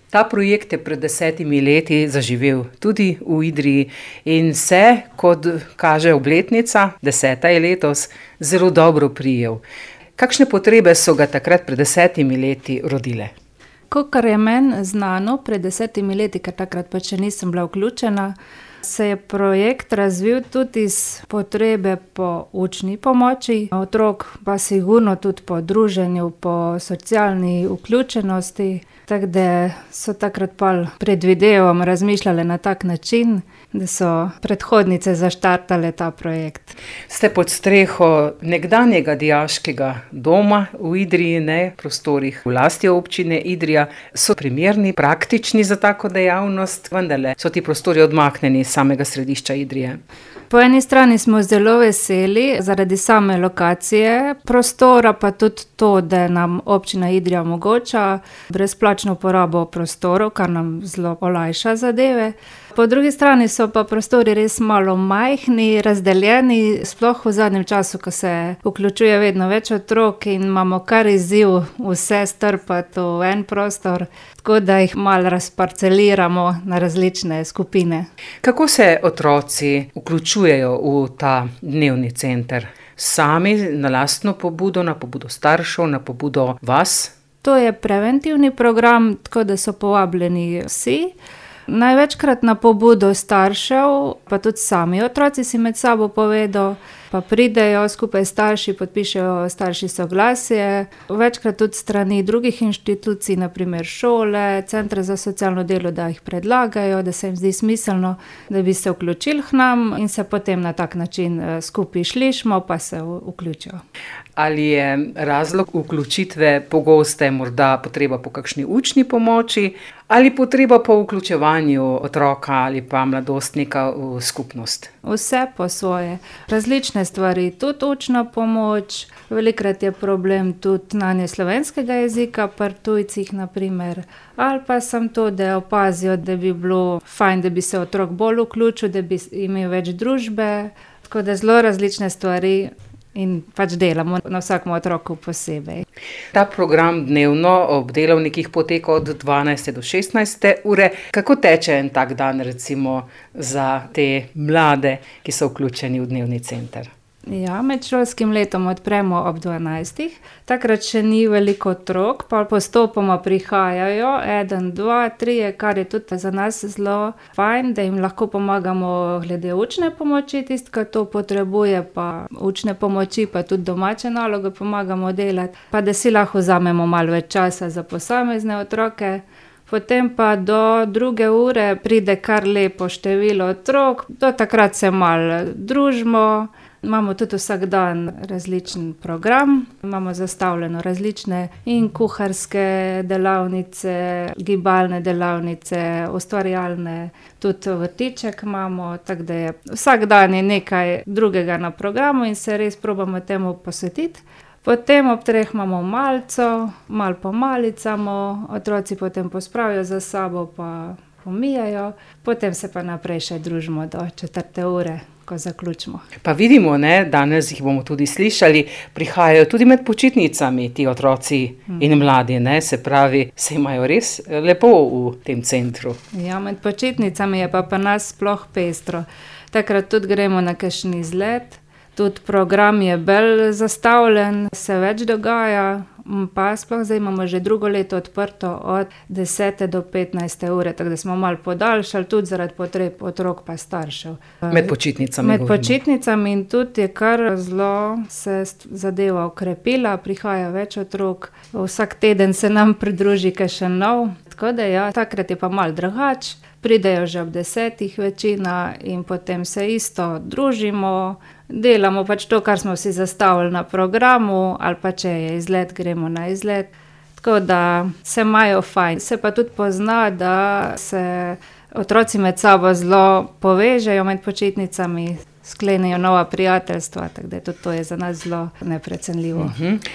Ta projekt je pred 10 leti zaživel tudi v Idriji in se, kot kaže obletnica, 10. je letos, zelo dobro prijel. Kakšne potrebe so ga takrat pred 10 leti rodile? Kakor je meni znano, pred 10 leti, ker takrat pa še nisem bila vključena, se je projekt razvil tudi iz potrebe po učni pomoči otrok, pa sigurno tudi po druženju, po socialni vključenosti. Tako da so takrat pa predvidevam razmišljali na tak način, da so predhodnice zaštartale ta projekt. Ste pod streho nekdanjega dijaškega doma v Idriji, prostorih v lasti občine Idrija. So primerni, praktični za tako dejavnost, vendarle so ti prostori odmaknjeni iz samega središča Idrije? Po eni strani smo zelo veseli zaradi same lokacije prostora, pa tudi to, da nam občina Idrija omogoča brezplačno uporabo prostorov, kar nam zelo olajša zadeve. Po drugi strani so pa prostori res malo majhni, razdeljeni, sploh v zadnjem času, ko se vključuje vedno več otrok in imamo kar izziv vse strpati v en prostor, tako da jih malo razparceliramo na različne skupine. Kako se otroci vključujejo v ta dnevni center? Sami, na lastno pobudo, na pobudo staršev, na pobudo vas? To je preventivni program, tako da so povabljeni vsi. Največkrat na pobudo staršev, pa tudi sami otroci si med sabo povedo, pa pridejo skupaj starši, podpišejo starši soglasje. Večkrat tudi strani drugih inštitucij, na primer šole, centre za socialno delo, da jih predlagajo, da se jim zdi smiselno, da bi se vključili k nam in se potem na tak način skupaj slišimo, pa se vključijo. Ali je razlog vključitve pogoste morda potreba po kakšni učni pomoči ali potreba po vključevanju otroka ali pa mladostnika v skupnost? Vse po svoje. Različne stvari, tudi učna pomoč, velikrat je problem tudi znanje slovenskega jezika pri tujcih, na primer. Ali pa sem to, da opazijo, da bi bilo fajn, da bi se otrok bolj vključil, da bi imel več družbe. Tako da zelo različne stvari in pač delamo na vsakem otroku posebej. Ta program dnevno ob delovnikih poteka od 12. do 16. ure. Kako teče en tak dan recimo za te mlade, ki so vključeni v dnevni center? Ja, med šolskim letom odpremo ob 12. Takrat še ni veliko otrok, pa postopoma prihajajo, 1, 2, 3, kar je tudi za nas zelo fajn, da jim lahko pomagamo glede učne pomoči, ki to potrebuje, pa učne pomoči, pa tudi domače naloge pomagamo delati, pa da si lahko vzamemo malo več časa za posamezne otroke. Potem pa do 2. ure pride kar lepo število otrok, do takrat se malo družimo. Imamo tudi vsak dan različen program, imamo zastavljeno različne in kuharske delavnice, gibalne delavnice, ustvarjalne, tudi vrtiček imamo, tako da je vsak dan je nekaj drugega na programu in se res probamo temu posvetiti. Potem ob 3 imamo malico, malo pomalicamo, otroci potem pospravijo za sabo pa pomijajo, potem se pa naprej še družimo do 4. ure. Ko zaključimo. Pa vidimo, danes jih bomo tudi slišali, prihajajo tudi med počitnicami ti otroci in mladi, se pravi, se imajo res lepo v tem centru. Ja, med počitnicami je pa nas sploh pestro. Takrat tudi gremo na kakšen izlet, tudi program je bolj zastavljen, se več dogaja, pa sploh zdaj imamo že drugo leto odprto od 10. do 15. ure, tako da smo malo podaljšali, tudi zaradi potreb otrok pa staršev. Med počitnicami. Med počitnicami in tudi je kar zelo se zadeva okrepila, prihaja več otrok, vsak teden se nam pridruži kakšen nov, tako da ja, takrat je pa malo drugače, pridejo že ob 10. večina in potem se isto družimo, delamo pač to, kar smo si zastavili na programu, ali pa če je izlet, gremo na izlet. Tako da se imajo fajn. Se pa tudi pozna, da se otroci med sabo zelo povežejo med počitnicami, sklenejo nova prijateljstva, tako da tudi to je za nas zelo neprecenljivo.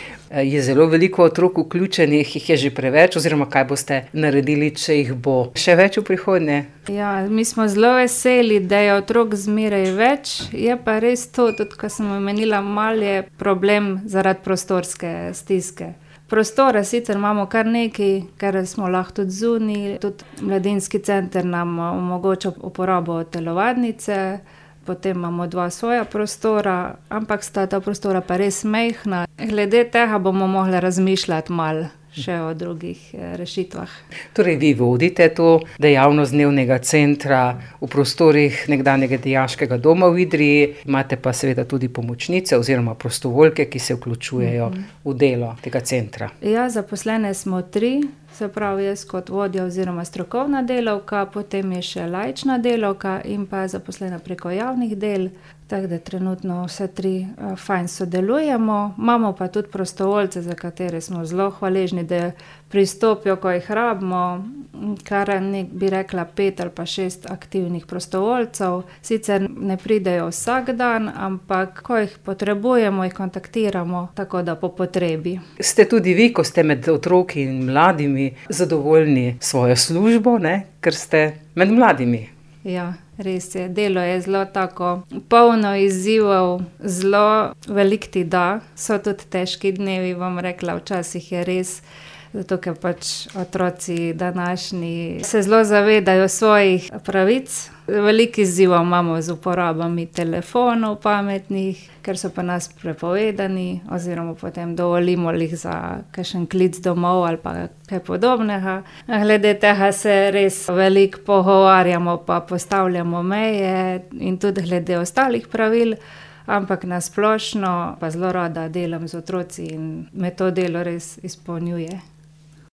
Je zelo veliko otrok vključenih, jih je že preveč, oziroma kaj boste naredili, če jih bo še več v prihodnje? Ja, mi smo zelo veseli, da je otrok zmeraj več, je pa res to, tudi ko sem omenila, malo je problem zaradi prostorske stiske. Prostore sicer imamo kar nekaj, ker smo lahko tudi zunaj, tudi mladinski center nam omogoča uporabo telovadnice, potem imamo 2 svoja prostora, ampak sta ta prostora pa res majhna. Glede tega bomo mogli razmišljati malo še o drugih rešitvah. Torej, vi vodite to dejavnost dnevnega centra v prostorih nekdanjega dijaškega doma v Idriji, imate pa seveda tudi pomočnice oziroma prostovoljke, ki se vključujejo v delo tega centra. Ja, zaposlene smo 3, se pravi jaz kot vodja oziroma strokovna delavka, potem je še laična delavka in pa zaposlena preko javnih del. Tako da trenutno vse 3 fajn sodelujemo, imamo pa tudi prostovoljce, za katere smo zelo hvaležni, da pristopijo, ko jih rabimo, kar bi rekla 5 ali pa 6 aktivnih prostovoljcev. Sicer ne pridejo vsak dan, ampak ko jih potrebujemo, jih kontaktiramo, tako da po potrebi. Ste tudi vi, ko ste med otroki in mladimi, zadovoljni s svojo službo, ne? Ker ste med mladimi. Ja, res je. Delo je zelo tako polno izzivov, zelo veliko ti da. So tudi težki dnevi, bom rekla, včasih je res, zato ker pač otroci današnji se zelo zavedajo svojih pravic. Veliko izzivov imamo z uporabami telefonov pametnih, ker so pa nas prepovedani, oziroma potem dovolimo jih za kakšen klic domov ali pa kaj podobnega. Glede tega se res veliko pogovarjamo pa postavljamo meje in tudi glede ostalih pravil, ampak na splošno pa zelo rada delam z otroci in me to delo res izpolnjuje.